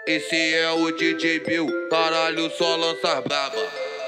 Esse é o DJ Bill, caralho, só lança braba.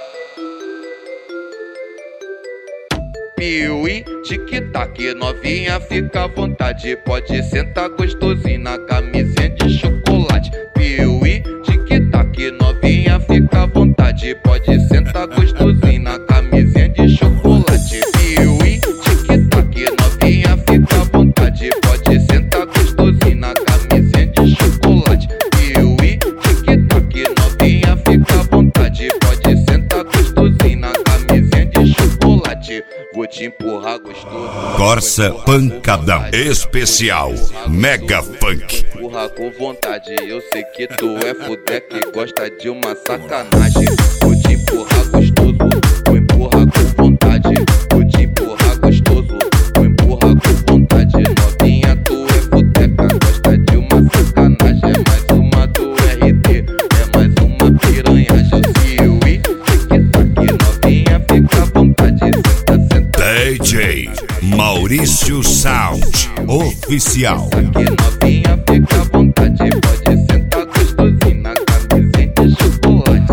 Piuí, tic-tac, novinha, fica à vontade. Pode sentar gostosinho na camisinha de chocolate. Piuí, tic-tac, novinha, fica à vontade. Pode sentar gostosinho na camisinha de chocolate. Piuí, tic-tac, novinha, fica à vontade. Pode sentar gostosinho na camisinha de chocolate. Piuí, tic-tac, novinha, fica à vontade. Pode sentar gostosinho na camisinha de chocolate. Vou te empurrar gostoso. Corsa Pancadão Especial Mega Funk. Empurra com vontade, eu sei que tu é fudé que gosta de uma sacanagem. Vou te empurrar gostoso, vou empurrar com vontade. Vou te empurrar gostoso, vou empurrar com vontade. Novinha, tu é fudeca, gosta de uma sacanagem. É mais uma do RD, é mais uma piranhagem. Piuí, tic-tac, novinha, fica à vontade. DJ Maurício Sound Oficial. Que novinha, fica à vontade. Pode sentar gostosinho na camisinha de chocolate.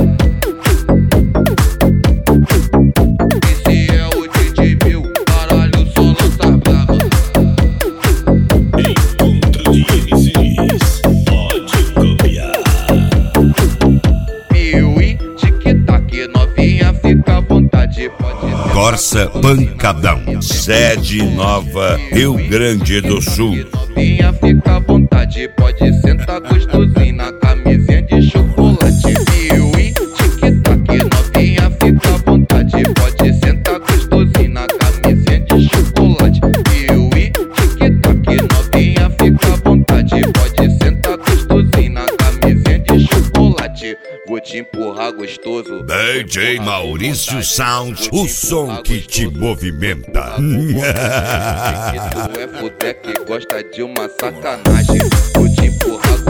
Esse é o DJ Bill, caralho, só lança braba. Encontro de MCs, pode copiar. Piuí, tic-tac, novinha, fica à vontade. Pode sentar Corsa Pancadão, sede nova, Rio Grande do Sul. novinha, fica à vontade. Pode sentar gostosinho na camisinha de chocolate. Piuí, tic-tac, novinha, fica à vontade. Pode sentar gostosinho na camisinha de chocolate. Piuí, tic-tac, novinha, fica à vontade. Pode sentar gostosinho na camisinha de chocolate. Vou te empurrar gostoso. DJ Maurício Sound, o som que te movimenta. Que tu é fudé que gosta de uma sacanagem. Vou te empurrar